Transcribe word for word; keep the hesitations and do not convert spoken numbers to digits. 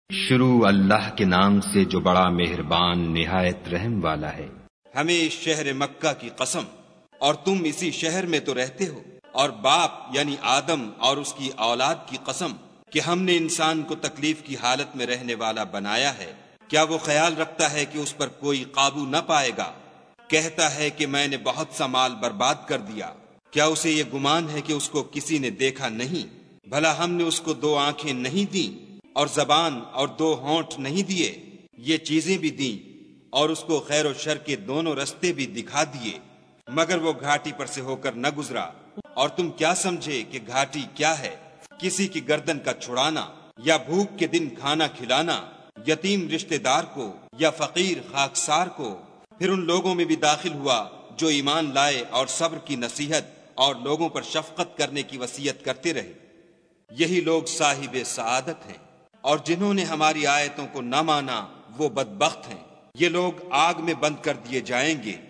شروع اللہ کے نام سے جو بڑا مہربان نہایت رحم والا ہے۔ ہمیں اس شہر مکہ کی قسم، اور تم اسی شہر میں تو رہتے ہو، اور باپ یعنی آدم اور اس کی اولاد کی قسم کہ ہم نے انسان کو تکلیف کی حالت میں رہنے والا بنایا ہے۔ کیا وہ خیال رکھتا ہے کہ اس پر کوئی قابو نہ پائے گا؟ کہتا ہے کہ میں نے بہت سا مال برباد کر دیا۔ کیا اسے یہ گمان ہے کہ اس کو کسی نے دیکھا نہیں؟ بھلا ہم نے اس کو دو آنکھیں نہیں دیں، اور زبان اور دو ہونٹ نہیں دیے؟ یہ چیزیں بھی دیں، اور اس کو خیر و شر کے دونوں رستے بھی دکھا دیے، مگر وہ گھاٹی پر سے ہو کر نہ گزرا۔ اور تم کیا سمجھے کہ گھاٹی کیا ہے؟ کسی کی گردن کا چھڑانا، یا بھوک کے دن کھانا کھلانا، یتیم رشتہ دار کو یا فقیر خاکسار کو۔ پھر ان لوگوں میں بھی داخل ہوا جو ایمان لائے اور صبر کی نصیحت اور لوگوں پر شفقت کرنے کی وصیت کرتے رہے۔ یہی لوگ صاحب سعادت ہیں، اور جنہوں نے ہماری آیتوں کو نہ مانا وہ بدبخت ہیں۔ یہ لوگ آگ میں بند کر دیے جائیں گے،